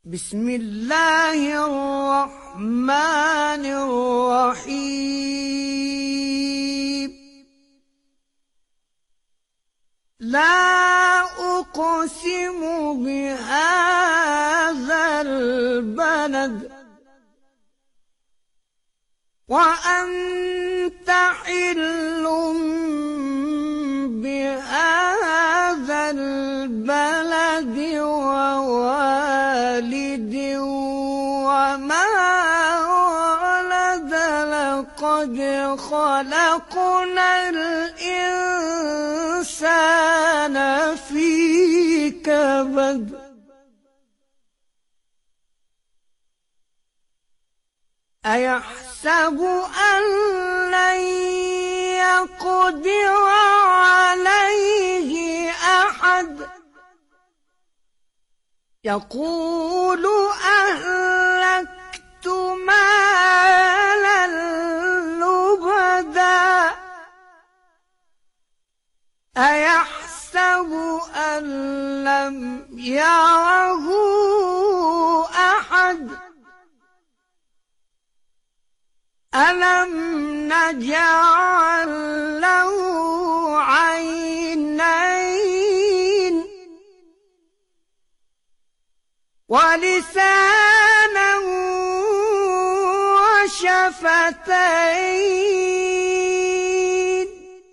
بسم الله الرحمن الرحيم. لا أقسم بهذا البلد وأنت حل بهذا البلد ووالد وما ولد لقد خلقنا الإنسان في كبد أيحسب أن لن يقدر عليه أحد يقول أهلكت مالا لبدا أيحسب أن لم يره أحد ألم نجعل له عينين ولسانا وشفتين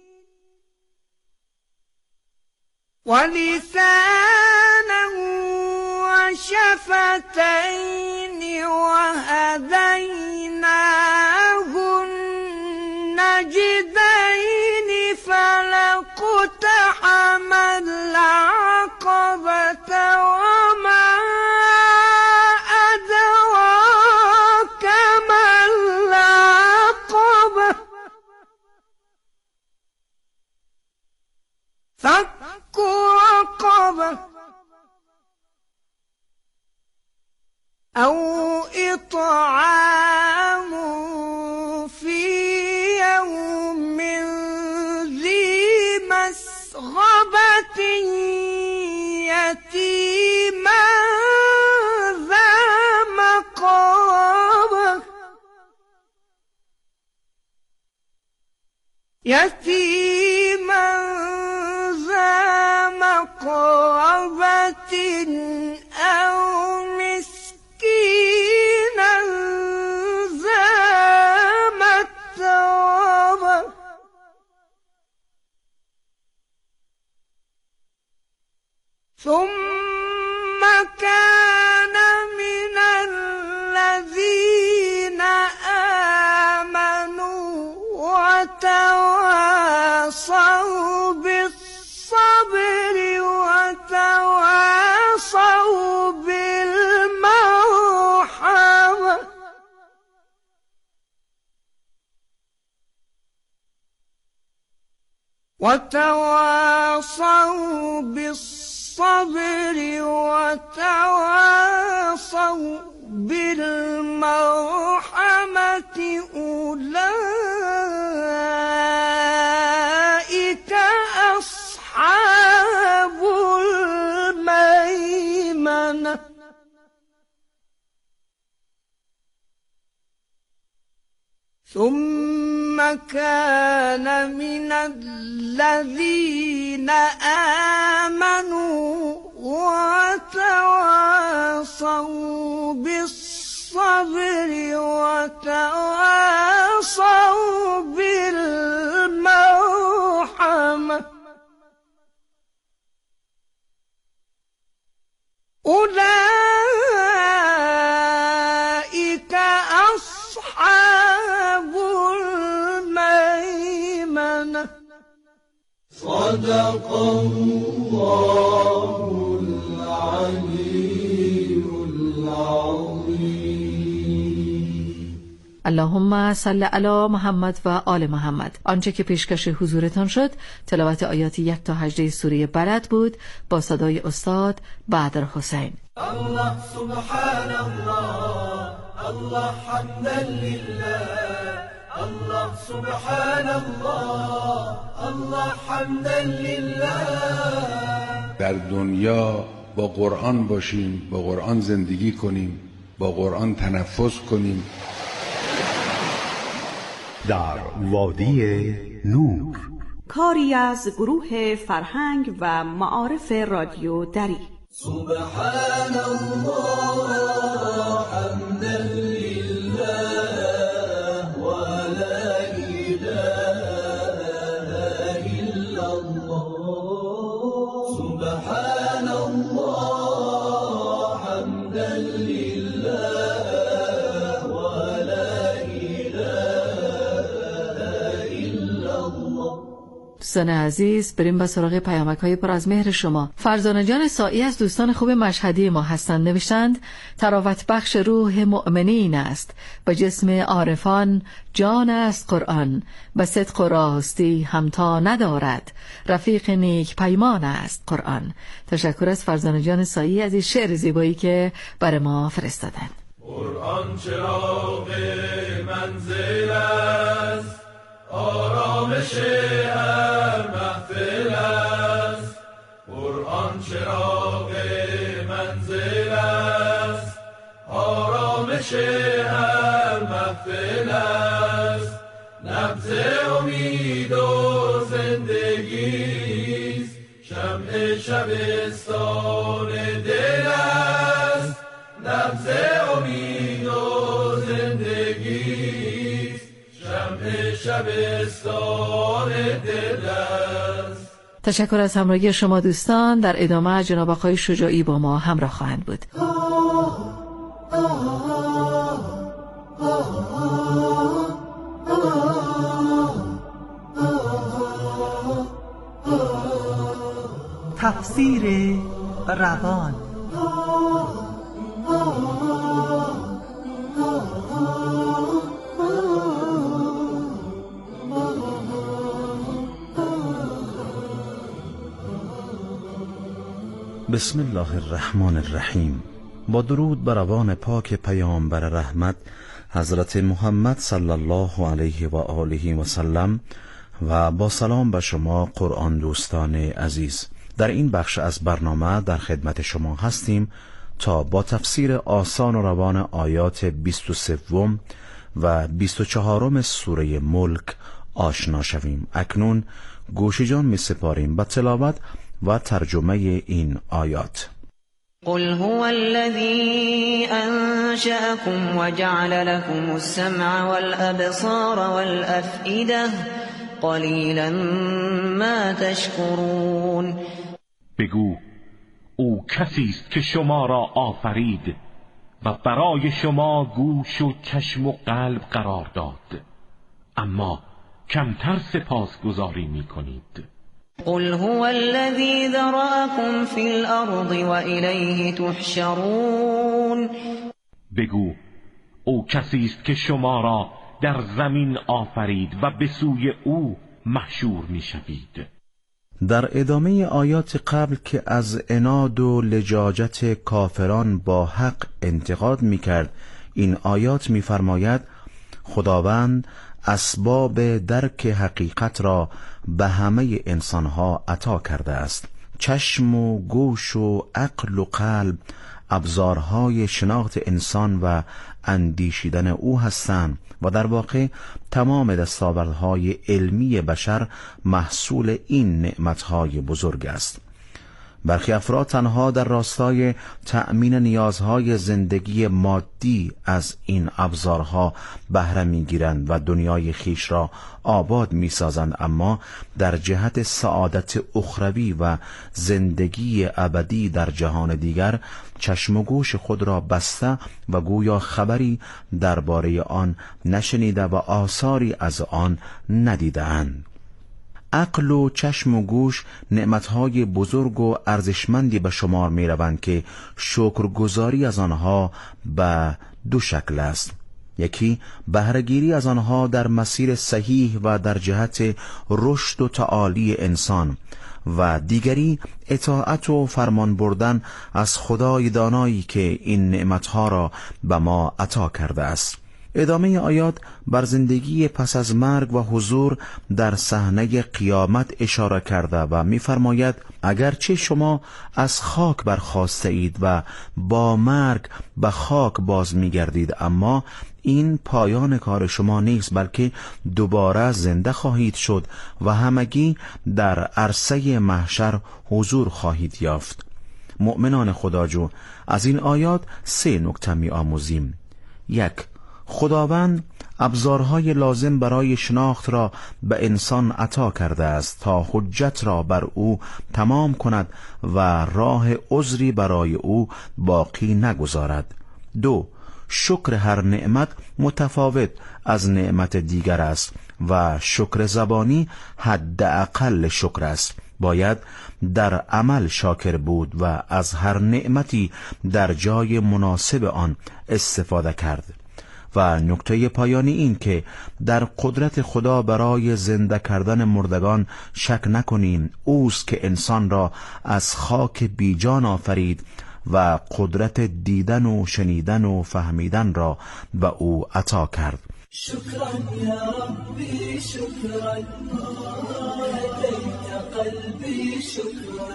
وهديناه النجدين فلاقتحم العقبة وما أدراك ما العقبة فك رقبة أو إطعام في يوم ذي مسغبة يتيما ذا مقربة يتيما ذا مقربة أو مسكينا ذا متربة ثم كان من الذين آمنوا وتواصوا بالصبر وتواصوا بالمرحمة وتواصوا بالصبر وتواصوا بالمرحمة أولئك أصحاب الميمنة ثم كان من الذين آمنوا وتواصوا بالصبر وتواصوا بالمرحمة أولئك أصحاب الميمنة. صدق الله العلي العظيم. اللهم صل علی محمد و آل محمد. آنچه که پیشکش حضورتان شد تلاوت آیات 1 تا 18 سوره بلد بود با صدای استاد بدر حسین. الله سبحان الله الله حمدا لله الله سبحان الله الله حمدا لله. در دنیا با قرآن باشیم، با قرآن زندگی کنیم، با قرآن تنفس کنیم. در وادی نور، کاری از گروه فرهنگ و معارف رادیو دری. سبحان الله حمدا لله و لا اله الا الله. سبحان الله حمدا لله و لا اله الا الله. دوستان عزیز، بریم با سراغ پیامک‌های پر از مهر شما. فرزانه جان سائی از دوستان خوب مشهدی ما هستند. نوشتند تراوت بخش روح مؤمنین است و جسم عارفان جان است قرآن و صدق و راستی همتا ندارد رفیق نیک پیمان است قرآن. تشکر از فرزانه جان سائی از این شعر زیبایی که برای ما فرستادن. قرآن چراغ منزل است، آرامش هر محفل است. قرآن چراغ منزل است، آرامش هر محفل است. نبض امید و زندگی است، شمع شبستان دل است. نبض امید و زندگی است، شمع شبستان دل است. تشکر از همراهی شما دوستان. در ادامه جناب آقای شجاعی با ما همراه خواهند بود. تفسیر روان. بسم الله الرحمن الرحیم. با درود بر روان پاک پیامبر رحمت حضرت محمد صلی الله علیه و آله و سلم و با سلام به شما قرآن دوستان عزیز. در این بخش از برنامه در خدمت شما هستیم تا با تفسیر آسان و روان آیات 23 و 24 سوره ملک آشنا شویم. اکنون گوش جان می سپاریم به تلاوت و ترجمه این آیات. قل هو الذي أنشأكم وجعل لكم السمع والأبصار والأفئدة قلیلا ما تشکرون. بگو او کسی است که شما را آفرید و برای شما گوش و چشم و قلب قرار داد، اما کمتر سپاسگزاری می‌کنید. قل هو الذي ذرأكم في الأرض وإليه تحشرون. بگو او کسی است که شما را در زمین آفرید و به سوی او محشور می‌شوید. در ادامه آیات قبل که از عناد و لجاجت کافران با حق انتقاد می‌کرد، این آیات می‌فرماید خداوند اسباب درک حقیقت را به همه انسانها عطا کرده است. چشم و گوش و عقل و قلب ابزارهای شناخت انسان و اندیشیدن او هستند و در واقع تمام دستاوردهای علمی بشر محصول این نعمتهای بزرگ است. برخی افراد تنها در راستای تأمین نیازهای زندگی مادی از این ابزارها بهره می‌گیرند و دنیای خیش را آباد می‌سازند، اما در جهت سعادت اخروی و زندگی ابدی در جهان دیگر چشم و گوش خود را بسته و گویا خبری درباره آن نشنیده و آثاری از آن ندیده‌اند. عقل و چشم و گوش نعمتهای بزرگ و ارزشمندی به شمار می روند که شکرگزاری از آنها به دو شکل است. یکی بهره‌گیری از آنها در مسیر صحیح و در جهت رشد و تعالی انسان و دیگری اطاعت و فرمان بردن از خدای دانایی که این نعمتها را به ما عطا کرده است. ادامه آیات بر زندگی پس از مرگ و حضور در صحنه قیامت اشاره کرده و می‌فرماید اگرچه شما از خاک برخاسته اید و با مرگ به خاک باز می‌گردید، اما این پایان کار شما نیست، بلکه دوباره زنده خواهید شد و همگی در عرصه محشر حضور خواهید یافت. مؤمنان خداجو، از این آیات 3 نکته می‌آموزیم. 1. خداوند ابزارهای لازم برای شناخت را به انسان عطا کرده است تا حجت را بر او تمام کند و راه عذری برای او باقی نگذارد. 2. شکر هر نعمت متفاوت از نعمت دیگر است و شکر زبانی حداقل شکر است. باید در عمل شاکر بود و از هر نعمتی در جای مناسب آن استفاده کرد. و نکته پایانی این که در قدرت خدا برای زنده کردن مردگان شک نکنیم. اوست که انسان را از خاک بیجان آفرید و قدرت دیدن و شنیدن و فهمیدن را به او عطا کرد. شكرا يا ربي شكرا هديت قلبي شكرا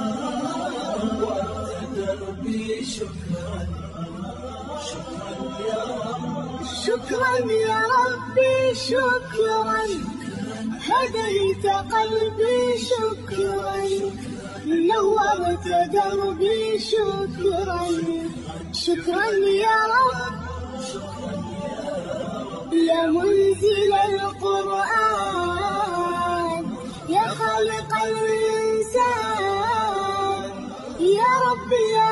وأنت دربي شكرا شكرا يا رب شكرا يا ربي شكرا هديت قلبي شكرا نورت دربي شكرا شكرا يا رب يا منزل القرآن يا خالق الإنسان يا رب يا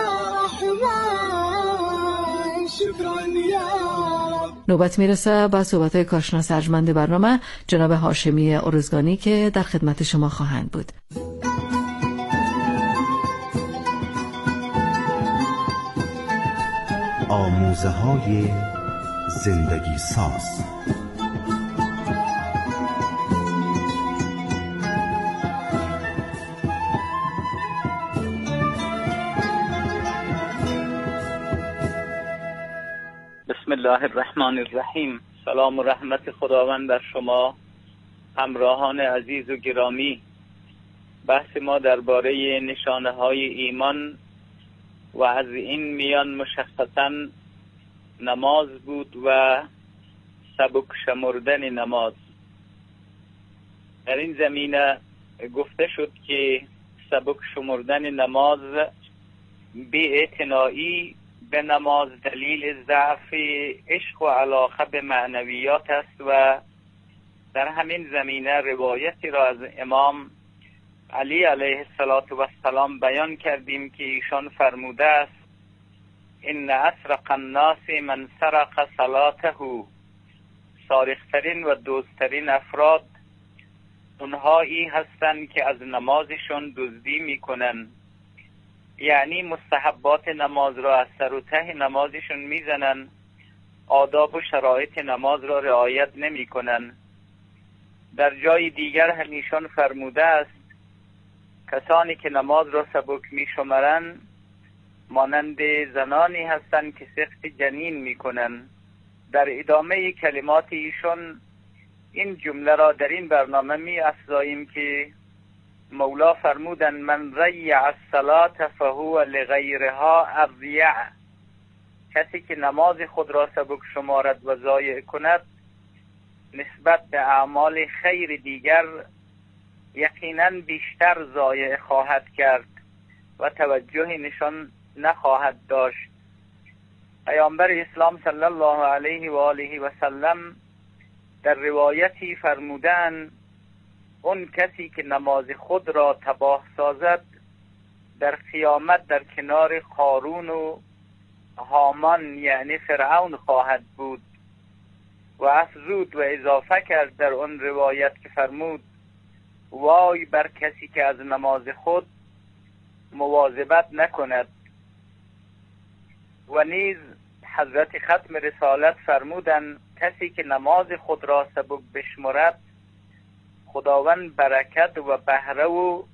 رحمن شكرا يا رب. نوبت میرسه به صحبت‌های کارشناس ارجمند برنامه جناب هاشمی ارزگانی که در خدمت شما خواهند بود. آموزه‌های زندگی ساز. بسم الله الرحمن الرحیم. سلام و رحمت خداوند بر شما همراهان عزیز و گرامی. بحث ما درباره نشانه های ایمان و از این میان مشخصاً نماز بود و سبک شمردن نماز. در این زمینه گفته شد که سبک شمردن نماز بی‌اعتنایی به نماز دلیل ضعف عشق و علاقه به معنویات است و در همین زمینه روایتی را از امام علی علیه السلام بیان کردیم که ایشان فرموده است ان اسرق الناس من سرق صلاته. سارقترین و دزدترین افراد اونهایی هستند که از نمازشون دزدی میکنن، یعنی مستحبات نماز را از سر و ته نمازشون میزنن، آداب و شرایط نماز را رعایت نمیکنن. در جای دیگر همیشون فرموده است کسانی که نماز را سبک میشمرن مانند زنانی هستند که سقط جنین میکنن. در ادامه کلمات ایشون این جمله را در این برنامه می افزاییم که مولا فرمودن من ریع الصلاة فهو لغیرها اضیع. کسی که نماز خود را سبک شمارد و ضایع کند نسبت به اعمال خیر دیگر یقینا بیشتر ضایع خواهد کرد و توجه نشان نخواهد داشت. پیامبر اسلام صلی الله علیه و آله و سلم در روایتی فرمودند اون کسی که نماز خود را تباه سازد در قیامت در کنار قارون و هامان یعنی فرعون خواهد بود. و افزود و اضافه کرد در اون روایت که فرمود وای بر کسی که از نماز خود مواظبت نکند. و نیز حضرت ختم رسالت فرمودند کسی که نماز خود را سبک بشمرد خداوند برکت و بهره و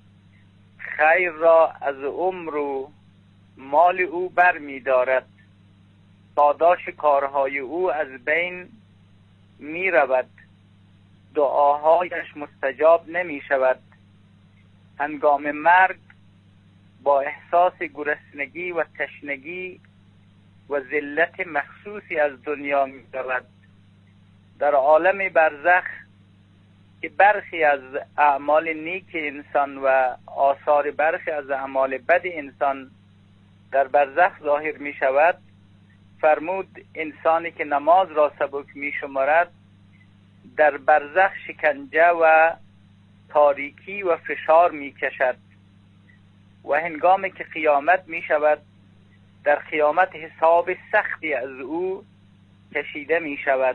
خیر را از عمر و مال او بر می دارد. پاداش کارهای او از بین می رود، دعاهایش مستجاب نمی شود. هنگام مرگ با احساس گرسنگی و تشنگی و ذلت مخصوصی از دنیا می رود. در عالم برزخ که برخی از اعمال نیک انسان و آثار برخی از اعمال بد انسان در برزخ ظاهر می شود، فرمود انسانی که نماز را سبک می شمارد در برزخ شکنجه و تاریکی و فشار می کشد و هنگامی که قیامت می شود در قیامت حساب سختی از او کشیده می شود.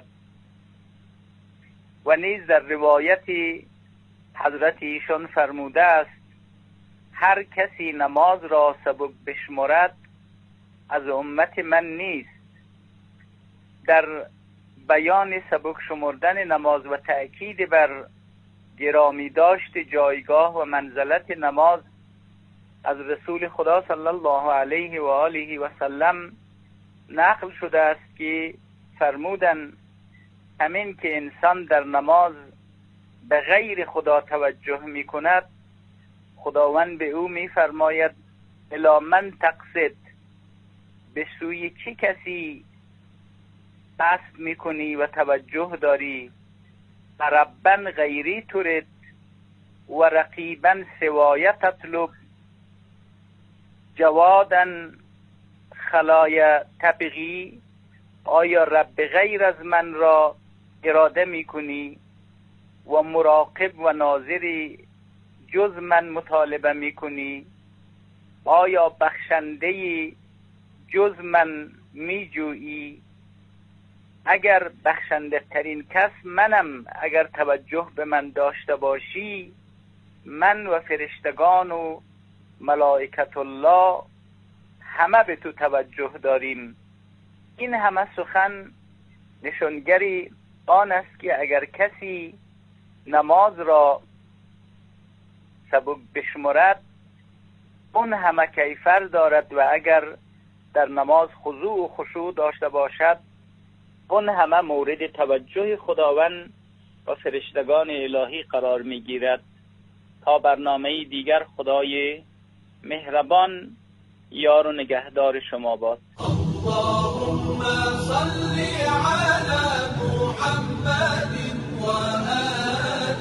و نیز در روایتی حضرت ایشان فرموده است هر کسی نماز را سبک بشمرد از امت من نیست. در بیان سبک شمردن نماز و تأکید بر گرامی داشت جایگاه و منزلت نماز از رسول خدا صلی الله علیه و آله و سلم نقل شده است که فرمودند همین که انسان در نماز به غیر خدا توجه می کند، خداوند به او می فرماید الی من تقصد، به سوی چه کسی قصد می کنی و توجه داری؟ ربا غیری ترد و رقیبا سوای تطلب، جوادا خلای تبغی، آیا رب غیر از من را اراده می کنی و مراقب و ناظری جز من مطالبه می کنی؟ آیا بخشنده جز من می جویی؟ اگر بخشنده ترین کس منم، اگر توجه به من داشته باشی، من و فرشتگان و ملائکت الله همه به تو توجه داریم. این همه سخن نشانگری آن است که اگر کسی نماز را سبک بشمرد اون همه کیفر دارد و اگر در نماز خضوع و خشوع داشته باشد اون همه مورد توجه خداوند و فرشتگان الهی قرار می گیرد. تا برنامه دیگر خدای مهربان یار و نگهدار شما باد. اللهم صل على محمد و آل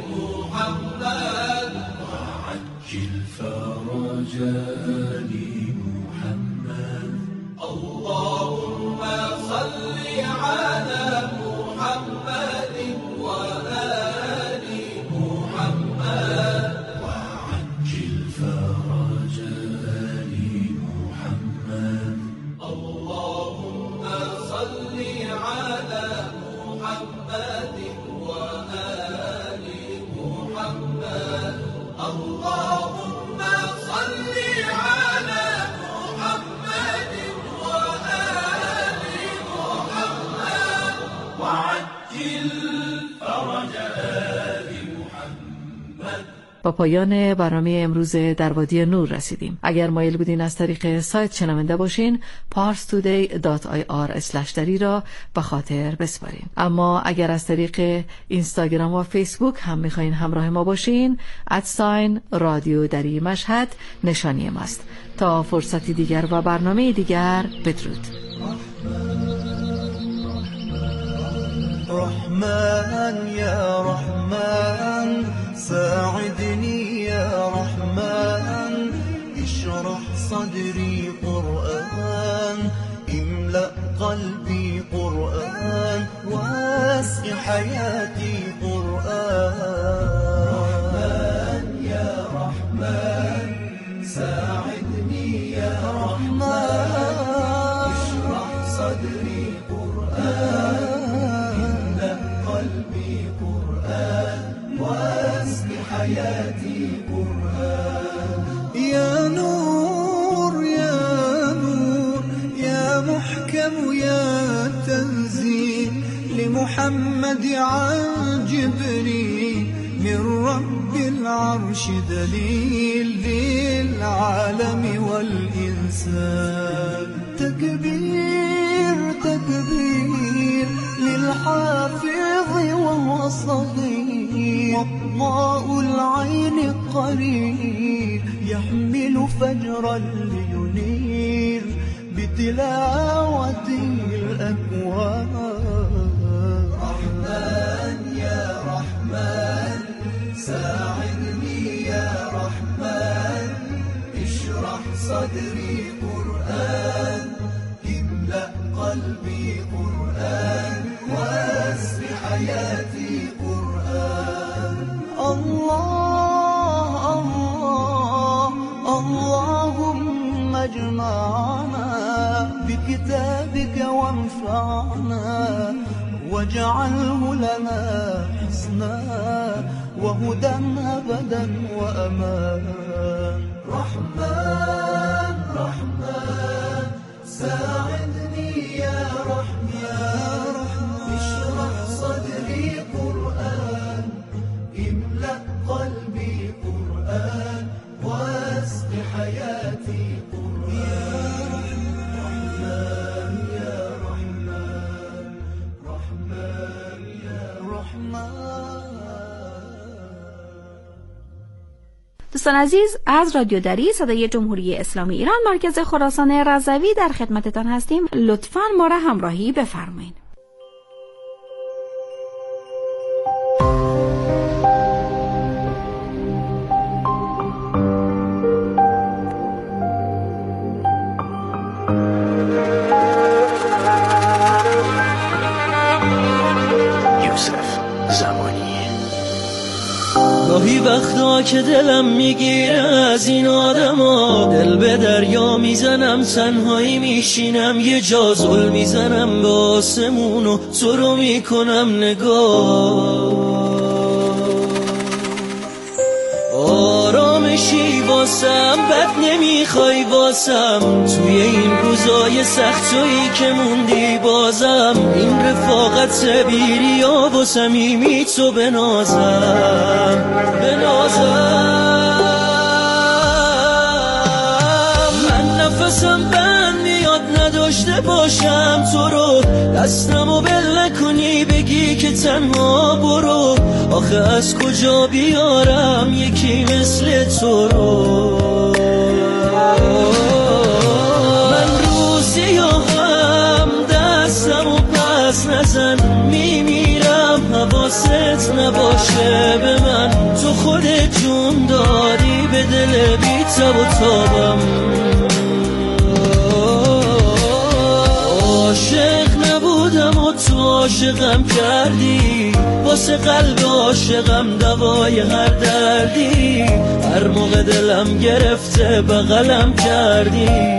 محمد وعجل فرج آل محمد. اللهم صل على محمد و آل محمد وعجل فرج آل محمد. اللهم صل على محمد وآل محمد. اللهم صل على محمد وآل محمد وعجل فرج آل محمد. با پایان برنامه امروز در وادی نور رسیدیم. اگر مایل بودین از طریق سایت شنونده باشین parstoday.ir/dari را به خاطر بسپارین. اما اگر از طریق اینستاگرام و فیسبوک هم میخواین همراه ما باشین @رادیو دری مشهد نشانی ماست. تا فرصتی دیگر و برنامه دیگر، بدرود. رحمن يا رحمن ساعدني يا رحمن اشرح صدري قرآن املأ قلبي قرآن واسق حياتي قرآن. رحمن يا رحمن ساعدني يا رحمن اشرح صدري قرآن واسق حياتي قرآن. يا نور يا نور يا محكم يا تنزيل لمحمد عن جبريل من رب العرش دليل للعالم والإنسان. تكبير وصغير ماء العين قرير يحمل فجرا لينير بتلاوة الأكوان. رحمن يا رحمن ساعدني يا رحمن اشرح صدري قرآن املأ قلبي قرآن واسق حياتي قرآن. الله الله اللهم اجمعنا بكتابك وانفعنا واجعله لنا حسنا وهدى أبدا وأمان. رحمن رحمن ساعدني يا رحمن اشرح صدري قرآن املأ قلبي قرآن واسق حياتي قرآن. رحمن يا رحمن رحمن يا رحمن. دوستان عزیز، از رادیو دری صدای جمهوری اسلامی ایران مرکز خراسان رضوی در خدمتتان هستیم. لطفاً ما را همراهی بفرمایید. گاهی وقتا که دلم میگیره از این آدما، دل به دریا میزنم تنهایی میشینم یه جا زل میزنم به آسمون و تو رو میکنم نگاه. آرامشی واسم بد نمیخوای واسم توی این روزای سختایی که موندی بازم این رفاقت بیریا و صمیمی تو بنازم من نفسم بند میاد نداشته باشم تو رو دستمو بل نکنی بگی که تنها برو آخه از کجا بیارم یکی مثل تو رو. من روزی هم دستمو پس نزن میمیرم حواست نباشه به من تو خودت جون دادی به دل بی تب و تابم. عاشق نبودم و تو عاشقم کردی واسه قلب عاشقم دوای هر دردی هر موقع دلم گرفته بغلم کردی.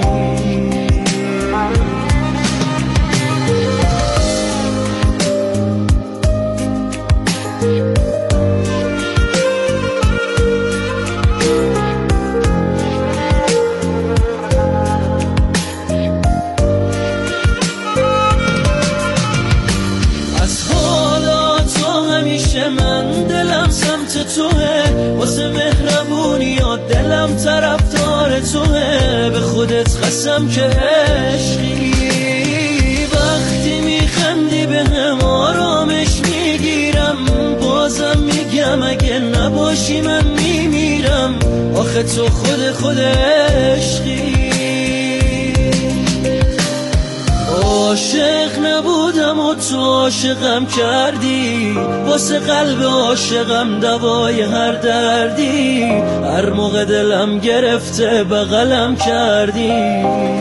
توه واسه مهربونیات دلم طرفدار توه به خودت قسم که عشقی وقتی میخندی به هم آرامش میگیرم بازم میگم اگه نباشی من میمیرم آخه تو خود عشقی. عاشق نبودم و تو عاشقم کردی واسه قلب عاشقم دوای هر دردی هر موقع دلم گرفته بغلم کردی.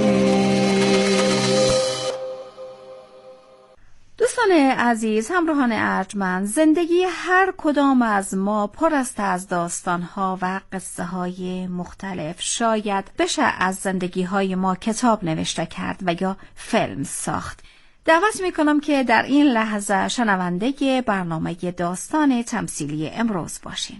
دوستان عزیز، همراهان ارجمند، زندگی هر کدام از ما پر است از داستان‌ها و قصه‌های مختلف. شاید بشه از زندگی‌های ما کتاب نوشته کرد و یا فیلم ساخت. دعوت می‌کنم که در این لحظه شنونده برنامه داستان تمثیلی امروز باشین.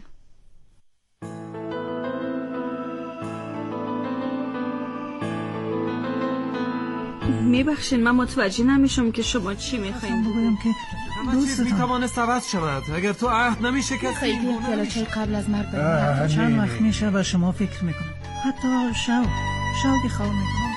میبخشین من متوجه نمیشم که شما چی میخواین بگویم که چیز میتوانست عوض شود اگر تو عهد نمیشه که خیلی پیاله‌چای قبل از مرگ بریم. چند وقت میشه و شما فکر میکنم حتی شوقی خواه میکنم.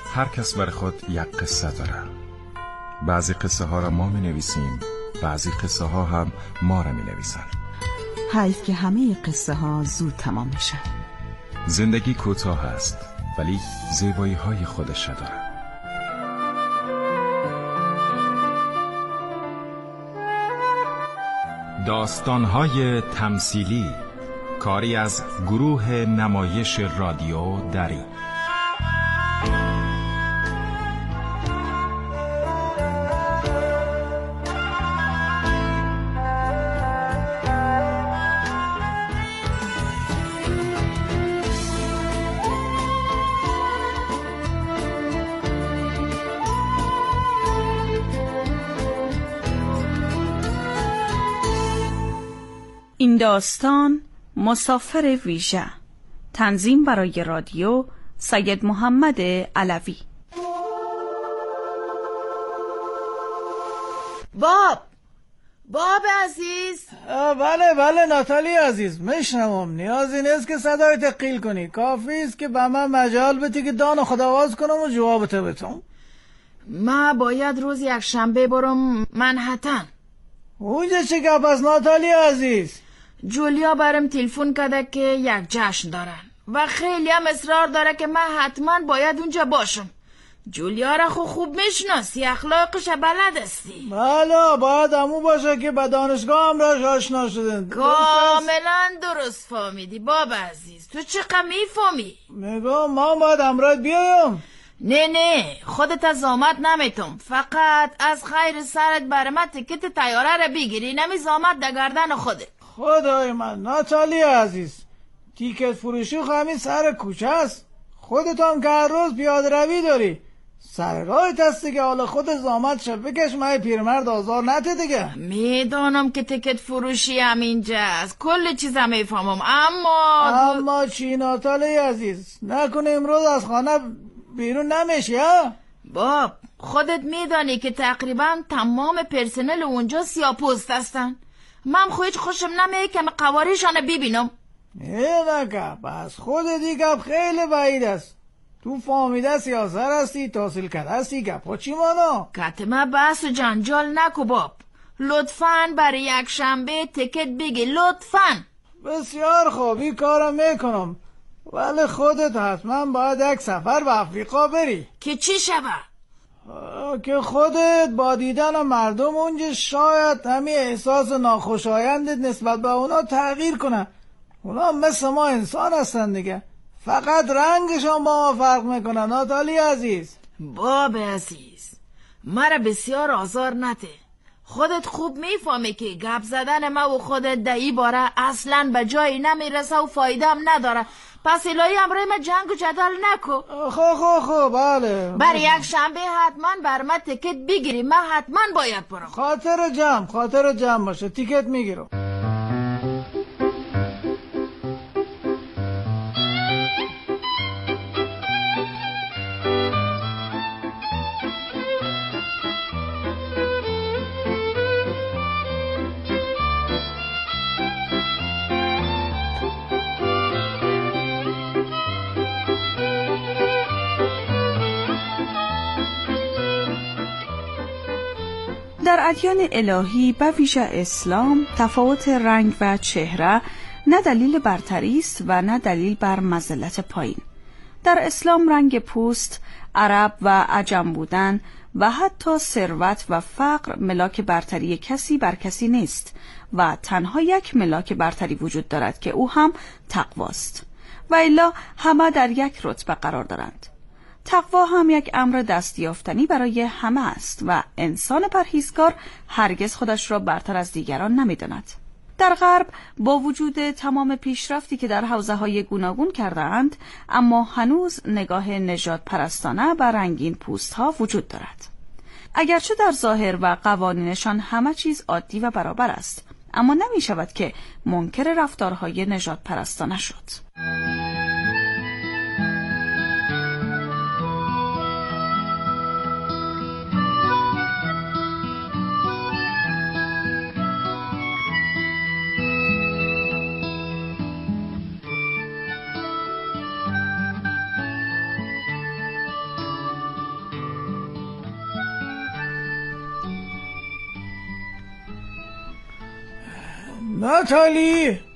هر کس برای خود یک قصه داره. بعضی قصه ها را ما می نویسیم، بعضی قصه ها هم ما را می نویسن. حیف که همه قصه ها زود تمام میشن. زندگی کوتاه است ولی زیبایی های خودش داره. داستان‌های تمثیلی، کاری از گروه نمایش رادیو دری. این داستان مسافر ویژه، تنظیم برای رادیو سید محمد علوی. باب عزیز. بله ناتالی عزیز، میشنوم. نیازی نیست که صدایت قیل کنی، کافی است که به من مجال بدی که دان خداواز کنم و جوابت بدم. ما باید روز یک شنبه برم منهتن. اونجا چه گپ است ناتالی عزیز؟ جولیا برم تلفن کرده که یک جشن دارن و خیلی هم اصرار داره که من حتما باید اونجا باشم. جولیا را خوب میشناسی، اخلاقش بلد استی. بله، باید همون باشه که به دانشگاه هم راش آشنا شدن. کاملا درست فهمیدی بابا عزیز. تو چقدر میفهمی؟ میگم ما باید امرات بیایم. نه خودت از زامت نمیتون، فقط از خیر سرت برای من تکت تیاره را بگیری، نمی زامت در گردن خودت. خدای من ناتالی عزیز، تیکت فروشی همین سر کوچه است. خودت هم که هر روز پیاده روی داری، سر راهت هستی که حالا خود زامت شد بکش، من پیرمرد آزار نده دیگه. میدانم که تیکت فروشی هم اینجاست، کل چیزا میفهمم، اما چی ناتالی عزیز؟ نکنه امروز از خانه بیرون نمیشی ها؟ باب خودت میدانی که تقریبا تمام پرسنل اونجا سیاپوست هستن. من خودش خوشم نمیه که قواریشان ببینم. نکه بس خود دیگه خیلی بعید است. تو فهمیده سیاسر هستی، تحصیل کرده هستی، گپا چی مانا؟ کتمه بحث و جنجال نکو باب. لطفاً برای یک شنبه تکت بگی، لطفاً. بسیار خوب، این کارم میکنم، ولی خودت حتما باید یک سفر به افریقا بری. که چی شبه؟ که خودت با دیدن مردم اونجا شاید همین احساس ناخوشایندت نسبت به اونا تغییر کنه. اونا مثل ما انسان هستن دیگه، فقط رنگشان با ما فرق میکنه. ناتالی عزیز، باب عزیز، مرا بسیار آزار نده. خودت خوب میفهمی که گپ زدن ما و خودت در این باره اصلا به جایی نمیرسه و فایده هم نداره. پس الهی امروی ما جنگ و جدال نکو. خب بله، برای یک شنبه حتما بر من تیکت بگیری، من حتما باید برم. خاطر جمع باشه، تیکت میگیرم. در ادیان الهی و ویژه اسلام تفاوت رنگ و چهره نه دلیل برتری است و نه دلیل بر مذلت پایین. در اسلام رنگ پوست، عرب و عجم بودن و حتی ثروت و فقر ملاک برتری کسی بر کسی نیست و تنها یک ملاک برتری وجود دارد که او هم تقواست و الا همه در یک رتبه قرار دارند. تقوا هم یک امر دستیافتنی برای همه است و انسان پرهیزکار هرگز خودش را برتر از دیگران نمی‌داند. در غرب با وجود تمام پیشرفتی که در حوزه‌های گوناگون کرده‌اند، اما هنوز نگاه نژاد پرستانه بر رنگین پوست‌ها وجود دارد. اگرچه در ظاهر و قوانینشان همه چیز عادی و برابر است، اما نمی‌شود که منکر رفتارهای نژاد پرستانه شد. ناتالی